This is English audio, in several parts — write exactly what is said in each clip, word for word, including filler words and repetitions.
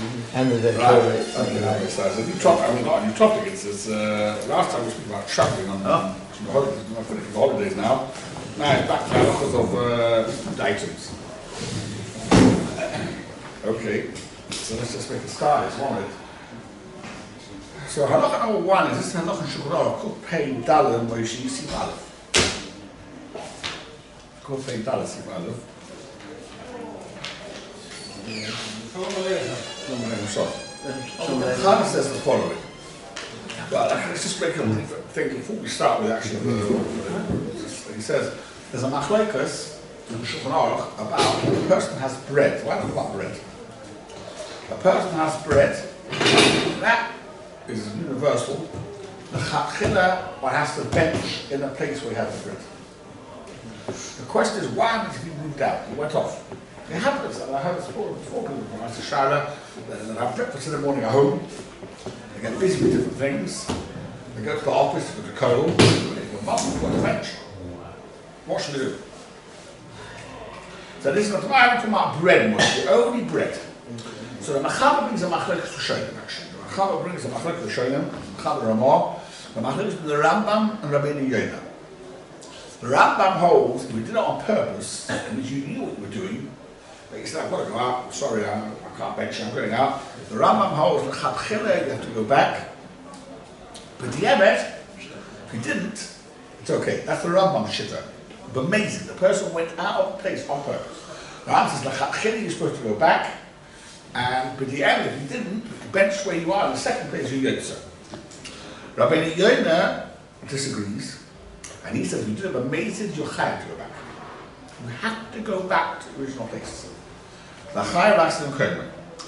Mm-hmm. And the right. Okay, so you topic, I mean, not a new topic. It's, it's uh, last time we spoke about travelling on oh. the holidays. I'm finishing holidays now. Now it's back to the offers of uh, food items. Okay, so let's just make a start. It's one. So halacha number one is this halacha shukra could pay dollar Moshe Yisif Aleph. Could pay dollar Yisif Aleph. The Chana says the following. Well, let's just make a thing before we start with actually. Uh, he says there's a machlekes in Shulchan Aruch about a person has bread. Why not about bread? A person has bread. That is universal. The chatchila one has to bench in a place where he has the bread. The question is why did he moved out? He went off. It happens, and I have it before, before people from Master Shaila, they have breakfast in the morning at home, they get busy with different things, they go to the office, they go to Kohl, they go, Mum, we've got a bench. What should we do? So this is not talking about bread, the only bread. So the Machaber brings a machlekes Rishonim actually. The Machaber brings a machlekes Rishonim, Machaber Ramah, the machlekes between the Rambam and Rabbeinu Yonah. The Rambam holds, if we did it on purpose, and you knew what you were doing, but you said, I've got to go out, sorry, I, I can't bench you, I'm going out. The Rambam holds the chatchila, you have to go back. But the Ebed, if you didn't, it's okay. That's the Rambam shitta. But amazing, the person went out of place on purpose. The Rambam says, the chatchila, you're supposed to go back. And but the Ebed, if you didn't, you bench where you are in the second place, you yotza. Rabbeinu Yonah disagrees. And he says, we did have amazing, you're chayav to go back. You have to go back to the original place. The chayav asked them Kramer.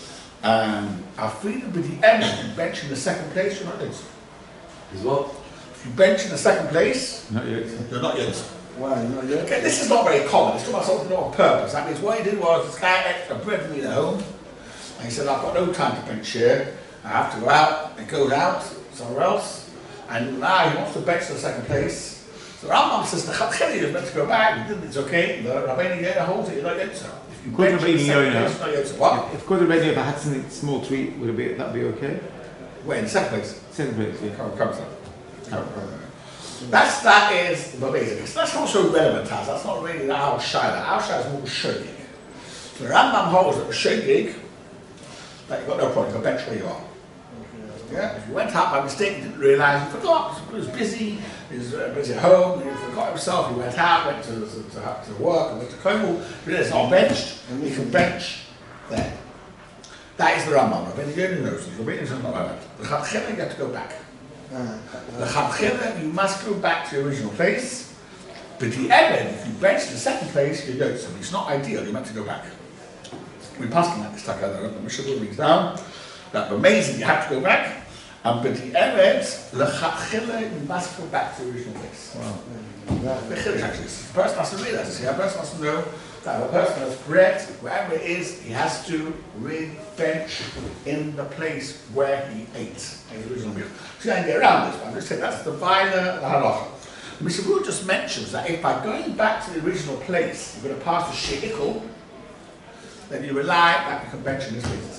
And our freedom with the end, if you bench in the second place, you're not yotza. Is what? If you bench in the second place, not yet. You're not yotza. Why? You're not yet? Okay, this is not very common. It's talking about something on purpose. That means what he did was, this guy had extra bread for me at home. And he said, I've got no time to bench here. I have to go out. And goes out somewhere else. And now he wants to bench in the second place. The Rambam says the chatchila is meant to go back. He didn't, it's okay. The Rabbeinu Yonah holds it. You're not yotza. If you Could bench in the second Rabbeinu place, you're not yotza. What? If could Rabbeinu Yonah had something small to eat, would it be that be okay? Wait, in the second place. Second place, yeah. Come, come, come. come, come. That's that is the basic. So that's not so relevant as that's not really the our shaila. Our shaila is more shogig. So the Rambam holds that the shogig that you've got no problem. You can bench where you are. Yeah, if you went out by mistake, you didn't realise, you forgot, he was busy, he was uh, busy at home, he forgot himself, he went out, went to, to, to, to work, and went to Kovel, realised it's not benched, and you can bench there. That is the Rambam. Rabbeinu Yonah knows this. Rabbeinu Yonah is not like that. The chatchila, you have to go back. The chatchila, you must go back to your original place, but the Ebed, if you bench the second place, you don't. So it's not ideal, you're meant to go back. We passed on that this takada, the Mishnah brings down, that amazing, you have to go back. And but the Eretz, the chatchila, you must go back to the original place. Wow. The chiddush actually, the person has to realize this. The person has to know that if a person has bread, wherever it is, he has to really bench in the place where he ate his original meal. So you can get around this, but I'm just saying that's the Vaila, the halacha. Mister Wu just mentions that if by going back to the original place, you're going to pass the sheikul, then you rely that you can bench in this place.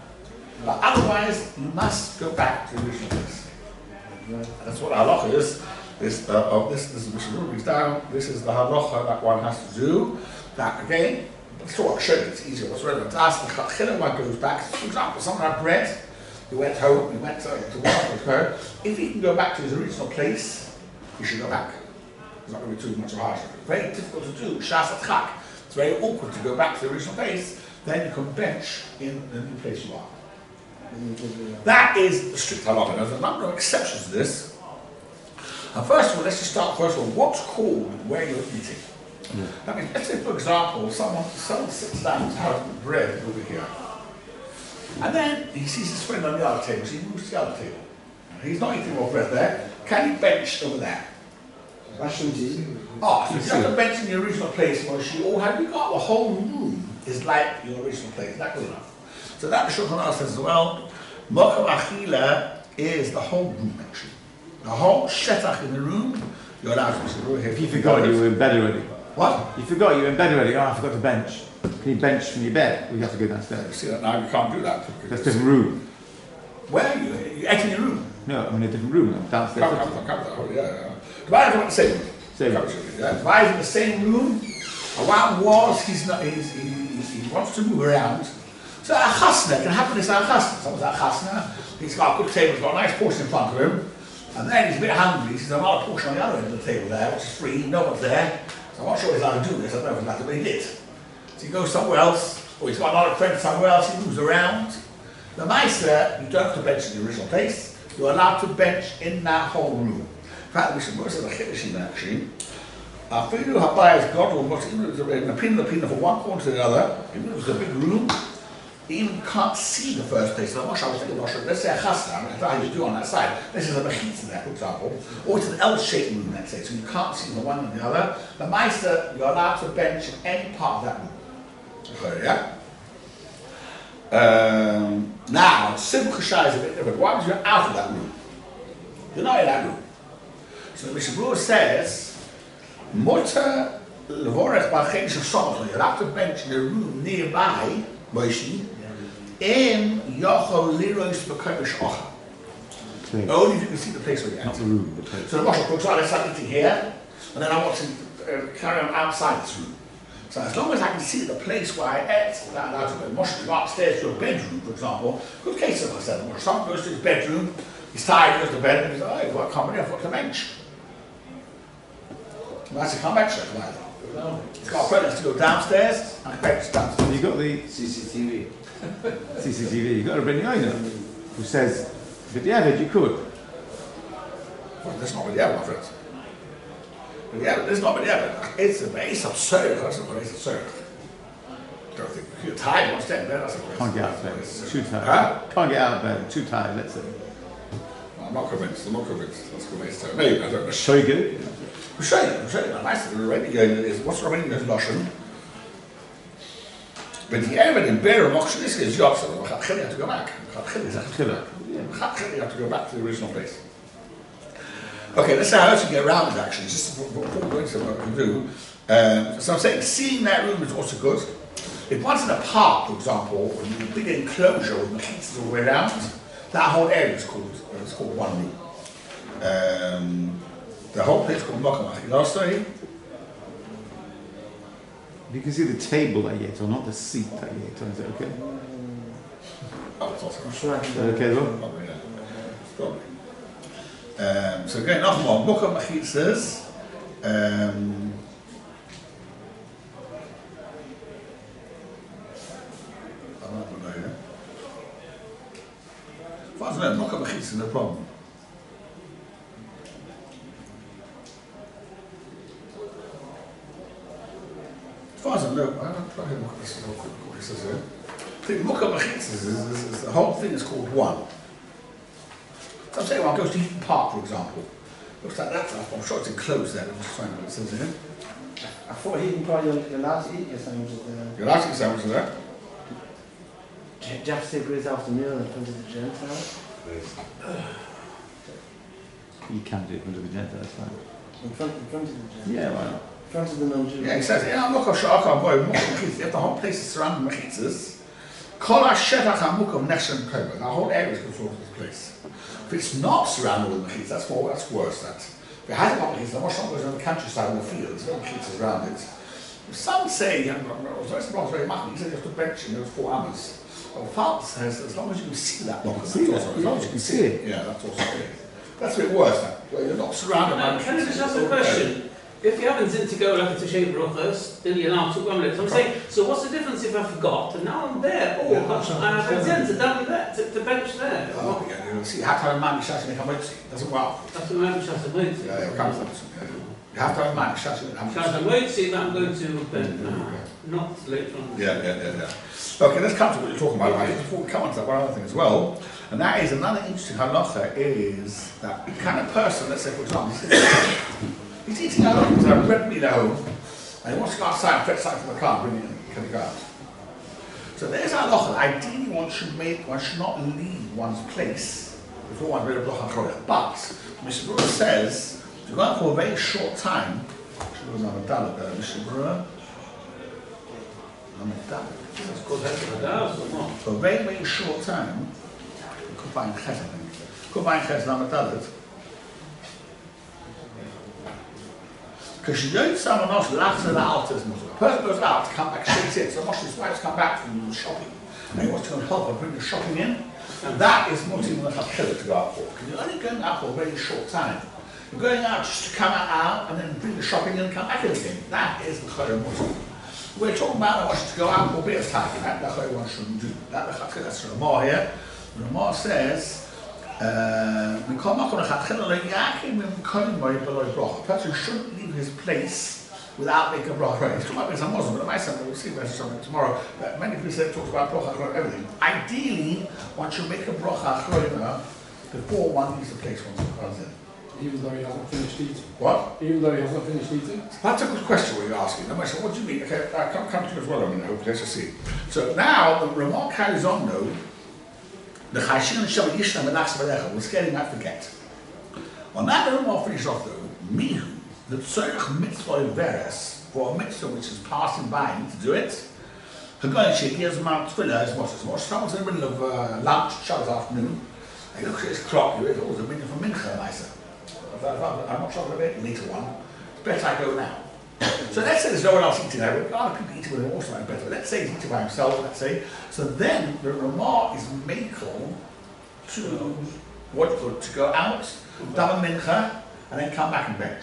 But otherwise, you must go back to the original place. And that's what halacha is. This, uh, of this, this is Mishnah brings down. This is the halacha that one has to do. That again, it's what should it's easier. What's relevant to ask the chatchila one goes back. For example, someone had bread. He went home. He went to, to work with her. If he can go back to his original place, he should go back. It's not going to be too much of a hardship. Very difficult to do. Shas atchak. It's very awkward to go back to the original place. Then you can bench in the new place you are. That is the strict halacha. There's a number of exceptions to this. And first of all, let's just start first of all, what's called where you're eating? Yeah. That means, let's say for example, someone, someone sits down to have bread over here. And then he sees his friend on the other table, so he moves to the other table. He's not eating more bread there. Can he bench over there? Oh, so if you have to bench in the original place, Moshe, or have you got the whole room is like your original place? Is that good enough? So that the Shulchan Aruch says as well, Mokum Achila is the whole room actually. The whole shetach in the room, you're allowed to. So if you forgot, you were in bed already. What? You forgot, you were in bed already. Oh, I forgot to bench. Can Can you bench from your bed? Or you have to go downstairs? See that now? You can't do that. That's a different room. Where are you? You're actually in your room. No, I'm in a different room. I'm downstairs. Come, come, come, come. Yeah, yeah. Divided in the same room. Same room. Yeah, divided in the same room. And what was he's not. He's, he, he, he wants to move around. So a chasna can happen. It's a chasna. Someone's a chasna. He's got a good table. He's got a nice portion in front of him. And then he's a bit hungry. He's got another portion on the other end of the table there, which is free. No one's there. So I'm not sure he's allowed to do this. I don't know if he's allowed to, but he did. So he goes somewhere else, or he's got another friend somewhere else. He moves around. The Meister, you don't have to bench in the original place. You're allowed to bench in that whole room. In fact, we should most of the Chiddushim actually. Afilu Habayis Godel, but even if it was in the pin, the pin from one corner to the other, even if it was a big room, you even can't see the first place. So I'm not sure I was thinking, let's say a chasna, that's how you do on that side. This is a mechitza there, for example. Or it's an L-shaped room, let's say, so you can't see the one and the other. The Meister, you're allowed to bench in any part of that room. Okay, yeah? Um, now, Simcha Shai is a bit different. What happens if you're out of that room? You're not in that room. So the Mishnah Berurah says, Mutter levorech b'chein shesomach. You're allowed to bench in a room nearby, Moshe, in yochol liros b'kodesh ocha. Only if you can see the place where you're at. Not the room, the place. So the Moshe, for example, let's start eating here, and then I want to uh, carry on outside this room. So as long as I can see the place where I ate, that allowed to go. Moshe go upstairs to a bedroom, for example. Good case of myself. Moshe someone goes to his bedroom, he's tired, he goes to bed, and he's like, oh, well, I can't believe I've got to bench. Well, I said, can't bench that either. He's got a friend to go downstairs, and I bench downstairs. You got the C C T V. C C T V, you got a Ben Yoina who says, but yeah, but you could. Well, that's not really ever, my friends. But yeah, it's not really ever. It's a base absurd. That's not it's absurd. I don't think you're tired, what's that? That's a Can't get out of bed, too tired. Huh? Can't get out of bed, too tired, let's say. I'm not convinced. I'm not convinced. That's convinced. Maybe I don't know. So good. I'm showing you. I'm showing you. I'm nice. The Romanian is what's the Romanian is Lashon. But the evidence bearer of this is yours. So you have to go back. You have to go back to the original place. Okay, let's see how else you get around it actually. Just before we go into what we can do. Um, so I'm saying seeing that room is also good. If one's in a park, for example, or in a big enclosure with mosquitoes all the way around, that whole area is called it's called one room. Um, the whole place is called Mokamach. You know what I'm saying? You can see the table that you ate on, not the seat that you ate on. Is that okay? Oh, it's awesome. I'm sure I can Is do that it. okay, though? Probably, yeah. Probably. Um, so again, nog more. Mokamach says. Um, I don't know here. As far as I know, Mokamach is no problem. As far as I know, I don't try to look at this real quick, what it says here. I think Mukkah Machitz is, is, is, is the whole thing is called one. So I'm saying one goes to Eaton Park, for example. Looks like that stuff. I'm sure it's enclosed there. I'm just trying to what it says here. I thought he can probably you're allowed to eat your sandwiches there. You're allowed to eat sandwiches there? Do you have to take Grace after meal in front of the gents now? You can do it under the gender, that's fine. In front, in front of the gents? Yeah, why not? In front of the non-Jews? Yeah, he says, yeah, I'm not sure I can't buy Mukkah. If the whole place is surrounded with Machitzas, Kol HaShetach HaMukkah Neshem Koba. The whole area is controlled with this place. If it's not surrounded with Machitzas, that's more, that's worse. That. If it hasn't got Machitzas, the Moshe goes on the countryside in the fields, there's no Machitzas around it. Some say, you know, it's not very much, he said you have to bench in those four hours. Well, Falk says, as long as you can see that Mukkah, that's See also, that? as long as you can see it. Yeah, that's also okay. That's a bit worse, that. Where you're not surrounded by Can I just ask Machitzas, a question? If you haven't sent to go like to shave brachas, then you're allowed to go on. So I'm saying, so what's the difference if I forgot and now I'm there? Oh, I have intended down there to, to bench there. Oh, yeah, you'll see. You have to have a man shouting in Hamotzi. Doesn't work. That's what I'm trying to do. Yeah, yeah, comes up. You have to have a man shouting in Charles, Hamotzi. I'm waiting to see that I'm going to bench now, not later on. Yeah, yeah, yeah, yeah. Okay, let's come to what you're talking about. Right? Before we come on to that, one other thing as well, and that is another interesting halacha is that the kind of person, let's say, for example, he's eating at home, he's had a bread meal at home, and he wants to go outside and fetch something from the car, bring it in, can he go out? So there's our halacha. Ideally, one should make, one should not leave one's place before one's ready to block and But Mister Berurah says, to go out for a very short time, Mister Berurah, Mister Berurah, It's called Hezbollah Daz, or not? For a very, very short time, could find Ches, I think. Could find Ches Lamed. Because you don't someone else laughs at the altars. A person goes out to come back straight in. So Moshe's wife's come back from shopping. And he wants to go and help her bring the shopping in. That is not even a killer to go out for. Because you're only going out for a very short time. You're going out just to come out and then bring the shopping in and come back in again. That is the Chayr Muslim. We're talking about I want you to go out for a bit of time. That the Chayr one shouldn't do. That the that's the Ramah here. The Ramah says, uh, a person shouldn't leave his place without making a bracha. He's talking about this, I'm Muslim, but my son will see this something tomorrow. But many people say talk about bracha and everything. Ideally, one should make a bracha achroina before one leaves the place once it comes in. Even though he hasn't finished eating? What? Even though he hasn't finished eating? That's a good question what you're asking. I said, what do you mean? Okay, I'll come, come to you as well, I mean, let's just see. So now, the remark carries on though, the Chashin and Shabbat Yishna Menas Velecha was getting that forget. On that, the remark finishes off though, Mihu, the Tzorech Mitzvah Veres, for a mitzvah which is passing by, you need to do it. Hagoyin Shekiyaz Mount Tfilah is what it's more. Someone's in the middle of uh, lunch, Shabbat afternoon, and he looks at his clock, you're always a minute for Mincha, I said. I'm not sure I'm going to later one. It's better I go now. So let's say there's no one else eating there. We've got other people eating with him also, better. Let's say he's eating by himself, let's say. So then the Ramah is makel to what to go out, daven mincha, and then come back and bench.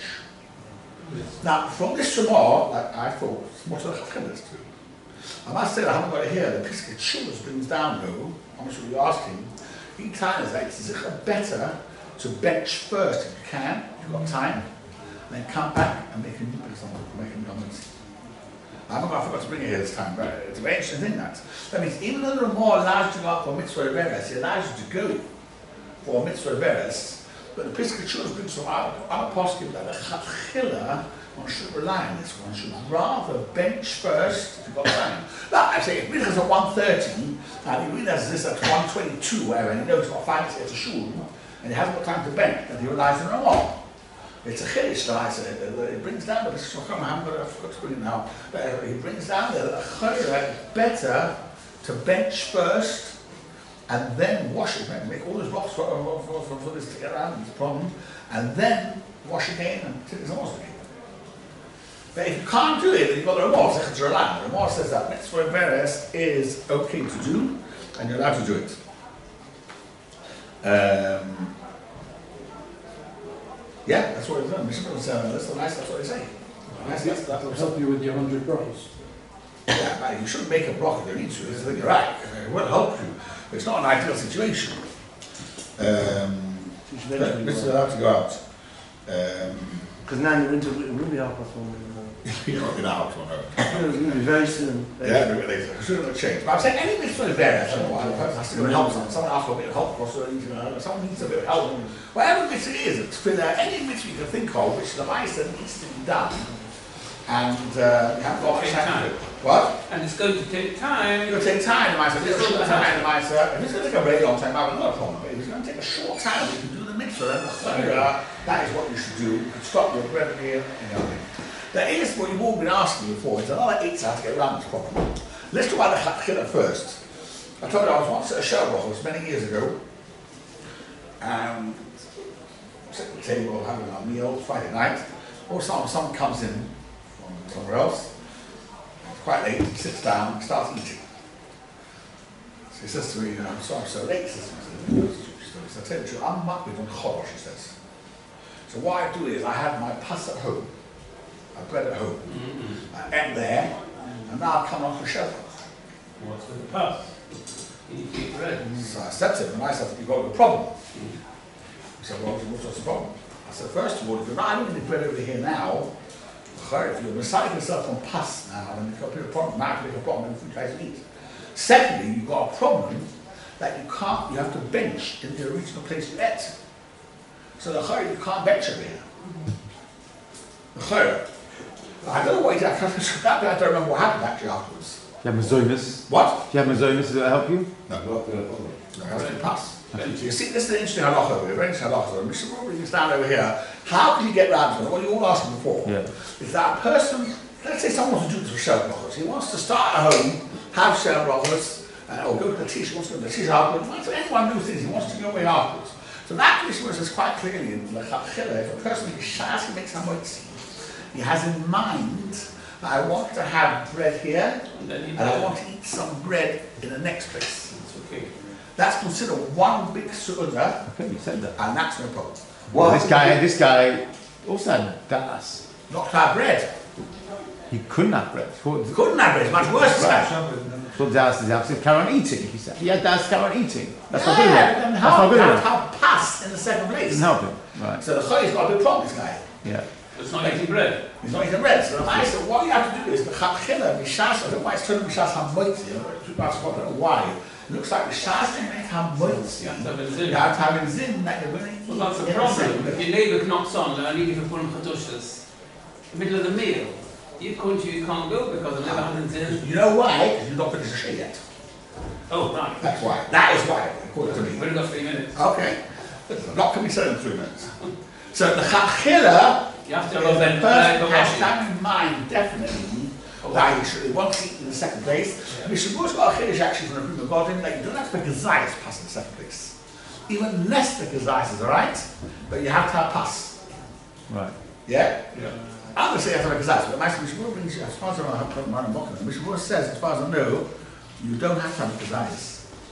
Now from this Ramah, like I thought, what are the Chafkilas do? I must say I haven't got it here. The Pesach Shuvas brings down though, how much were you asking? He tells us it's better to bench first if you can, if you've got time, and then come back and make a new person, make a comments. I haven't got, I forgot to bring it here this time, but it's a very interesting thing that. That means even though the Ramah allows you to go out for mitzvah veres, it allows you to go for a mitzvah veres, but the Pesach Shuvas brings from our, our poskim that the Chatchila, one should rely on this, one should rather bench first if you've got time. Now, I say, if Mincha's at one thirty, and he realizes this at one twenty-two, whatever, and he knows he's got five minutes to get to shul, and he hasn't got time to bench, and he relies on Ramah. It's a chiddush that I said. It brings down the Pesach I haven't got I forgot to bring it now. But he brings down the chayra better to bench first and then wash it. Make all those blocks for, for, for, for this to get around this problem, and then wash again and take his nose again. But if you can't do it, then you've got the Ramah. It's a Ramah. The Ramah says that mitzvah veres is okay to do, and you're allowed to do it. Um, yeah, that's what it's done. Mishnah was uh, that's the nice. That's what they say. Nice, Yes, that will help you with your hundred brachos. Yeah, but you shouldn't make a block if you need to. It's you're right. It will help you. But it's not an ideal situation. Um, but Mister allowed to go out. Because um, now you're into it will be half past one. You're not going out or no? It's going to be very soon. Very Yeah, soon. maybe later. Shouldn't have changed. But I'm saying any mitzvah is there. I don't know why. The person has to go and help someone. Someone asks for a bit of help, or someone needs a bit of help. Whatever mitzvah it is, it's for any mitzvah you can think of, which the Maisa needs to be done. And uh, you haven't got much time to do. What? And it's going to take time. It's going to take time, the Maisa. It's going to take time, the Maisa. If it's going to take a very long time, I have no problem. But if it's going to take a short time, you can do the mitzvah. And the chayra, that is what you should do. You can stop your breath here and the other thing. There is what you've all been asking before. It's another eight hours to get around this problem. Let's talk about the Chatchila first. I told you I was once at a Shelbrachos many years ago. Um, sitting at the table having our meal Friday night. Or someone, someone comes in from somewhere else. It's quite late. He sits down, starts eating. So he says to me, "I'm sorry, I'm so late." He says, "I tell you the truth, I'm makbid on Chodesh," he says. So what I do is I have my pas at home. I bread at home. Mm-hmm. I ate there, and now I've come on for Shabbat. What's with the pass? You eat bread. So I said to him, and I said, "You've got a problem." Mm-hmm. He said, "Well, what's the problem?" I said, "First of all, if you're not having any bread over here now, if you're reciting yourself on pas now, then you've got a bit of a problem. Now you've got a problem in the food you guys eat. Secondly, you've got a problem that you can't, you have to bench in the original place you ate. So the chayr, you can't bench over here. The chayr. I don't know what he did. I don't remember what happened actually afterwards. You have mazonis. What? Do you have mazonis? Does that help you? No, not going to bother. No, I have to pass. You see, this is an interesting halacha over here, very interesting halacha. Mister Robbie can stand over here. How can you get round to it? What you all asking before Yeah. is that a person let's say someone wants to do this for Shel Brochos. He wants to start at home, have Shel Brochos, uh, or go to the Tish, he wants to go to the Tish afterwards. So anyone do things, he wants to go away afterwards. So that Mishnah says quite clearly in Lechatchila, if a person is shas, he makes hamotzi. He has in mind that I want to have bread here, And then you and I want to eat some bread in the next place. That's okay. That's considered one big su'udah, Okay, you said that. and that's no problem. Well, this guy, this guy also had das. Not to have bread. He couldn't have bread. What, You couldn't have bread, it's much worse than that. what das is absolute carry on eating, he said. He had das carry on eating. That's yeah, not good but enough. then That's how, not good that's enough. how pass in the second place. Doesn't help him. Right. So the Choy's got a big problem, this guy. Yeah. It's not eating bread. He's not eating bread. So I said, what you have to do is the Chatchila, Mishas, I don't know why it's turned Mishas HaMoitzi. People ask, I don't know why. It looks like Mishas can make HaMoitzi. You have to have a You zin. have to have in Zin that you're going to eat. Well, that's the in problem. second If place. your neighbour knocks on, I need you to put on chadushas. In the middle of the meal. You country, you can't go because I've never had a zin. You know why? Because you've not finished the shit yet. Oh, right. That's why. That is why, according to We've me. only got three minutes. Okay. I'm not going to be said in three minutes. So the Chatchila, You have to the have a person then uh, has to go have in mind, definitely, that he should want to eat in the second place. Mishavu's got a chiddush actually from the Prima Godin that you don't have to make a zayas pass in the second place. Even less than a zayas is alright, but you have to have pass. Right. Yeah? Yeah. I'm going to say you have to make a zayas, but actually Mishavu brings, as far as I know, I haven't put mine in Mokkah. Mishavu says, as far as I know, you don't have to have a zayas.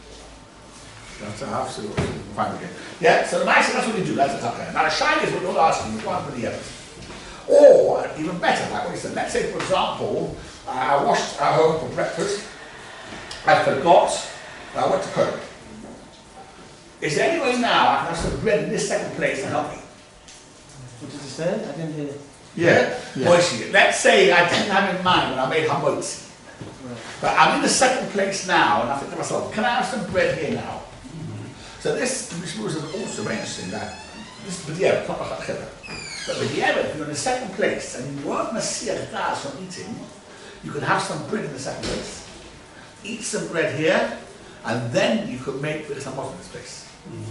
That's absolutely fine again. Yeah, so the Maisa, that's what you do, that's the okay. Now the shine is what you're asking, is one for the others. Or, even better, like what you said, let's say for example, uh, I washed at home for breakfast, I forgot, I went to cook. Is there any way now I can have some bread in this second place to help me? What did you say? I didn't hear. Yeah? Yeah. Moishi, let's say I didn't have in mind when I made hamotzi, Right. but I'm in the second place now, and I think to myself, can I have some bread here now? So this, this was also very interesting that this is B'diavad, not B'chadchila. But B'diavad, if you're in the second place and you weren't Masiach Das from eating, you could have some bread in the second place, eat some bread here, and then you could make Birchas Hamazon in this place.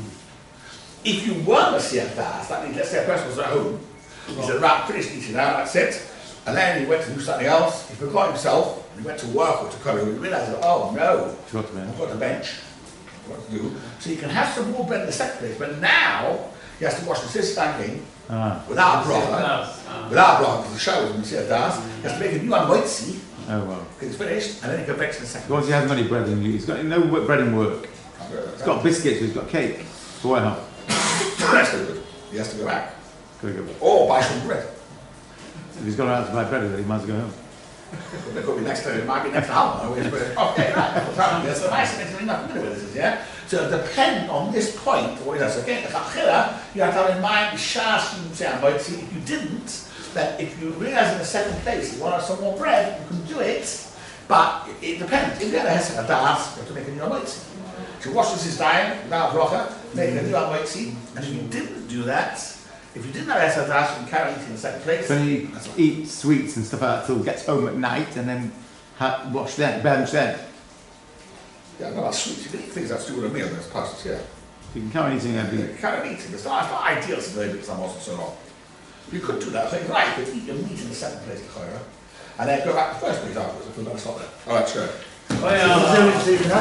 If you weren't Masiach Das, that means let's say a person was at home, he said, right, finished eating now, that's it, and then he went to do something else, he forgot himself, he went to work or to college, and he realised, oh no, Forgot to mention. I've got a bench. What to do? So you can have some more bread in the second place, but now he has to wash the sistangin Ah. without a bracha, Uh, without a bracha, because the shower is Messiah Das. He has to make a new moitzi Oh well. because it's finished, and then he can bake in the second. Because he hasn't got any bread in you. He's got no wo- bread in work. He's got biscuits, he's got cake. So why not? That's no good. He has to go back Gotta go back. or buy some bread. If he's gone out to buy bread, then he might as well go home. It could be next to it might be next to Halma. Okay, right. Yeah, so nice and it's enough familiar with this is, yeah. So depend on this point, what it is again, the Chatchila, you have to have in mind Shas you say Moitzi. If you didn't, then if you realise in the second place you want some more bread, you can do it, but it, it depends. If you had a Hesed Das, you have to make a new Moitzi. So wash this is dying without bracha, make a new Moitzi, and if you didn't do that, if you didn't have Hesed Das, you can carry it in the second place. So he That's all. eats sweets and stuff like that till he gets home at night and then ha- wash then, bench then. Yeah, no, that's sweet. You can eat things that's to do with a meal, that's passes, yeah. You can carry on eating every. You kind of eating. It's not, it's not ideal today because I wasn't so long. You could do that. So you're right, you could eat your meat in the second place, and then go back to the first place afterwards if we're going to stop there. All right, sure. Oh, yeah. So you can